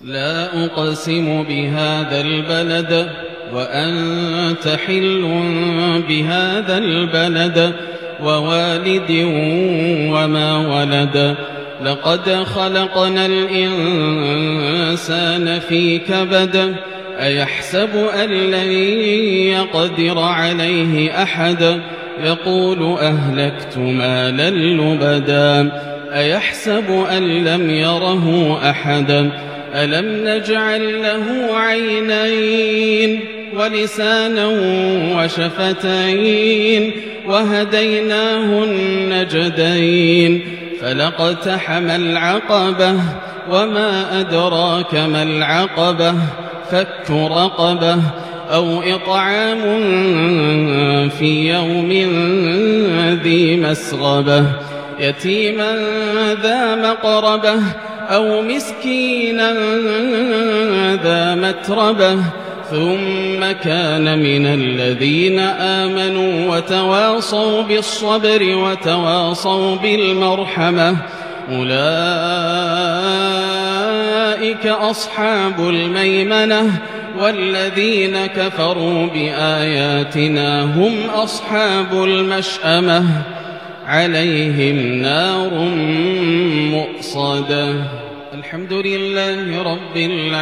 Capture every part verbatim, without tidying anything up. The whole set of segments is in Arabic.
لا أقسم بهذا البلد وأنت حل بهذا البلد ووالد وما ولد لقد خلقنا الإنسان في كبد أيحسب أن لن يقدر عليه أحد يقول أهلكت مالا لبدا أيحسب أن لم يره أحد ألم نجعل له عينين ولسانا وشفتين وهديناه النجدين فلاقتحم العقبة وما أدراك ما العقبة فك رقبة أو إطعام في يوم ذي مسغبة يتيما ذا مقربة أو مسكينا ذا متربة ثم كان من الذين آمنوا وتواصوا بالصبر وتواصوا بالمرحمة أولئك أصحاب الميمنة والذين كفروا بآياتنا هم أصحاب المشأمة عليهم نار مؤصدة. الحمد لله رب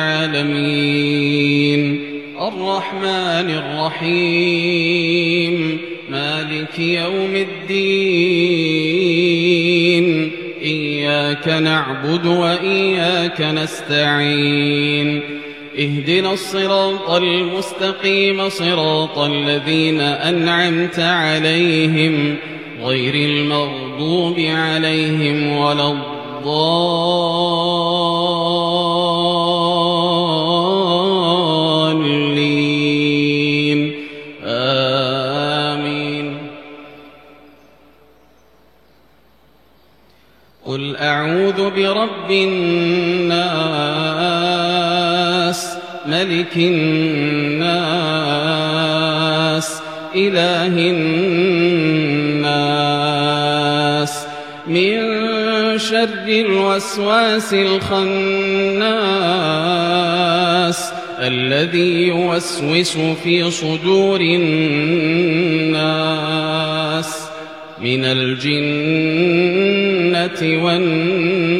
العالمين الرحمن الرحيم مالك يوم الدين إياك نعبد وإياك نستعين اهدنا الصراط المستقيم صراط الذين أنعمت عليهم غير المغضوب عليهم ولا الضالين آمين. قل أعوذ برب الناس ملك الناس إله الناس من شر الوسواس الخناس الذي يوسوس في صدور الناس من الجنة والناس.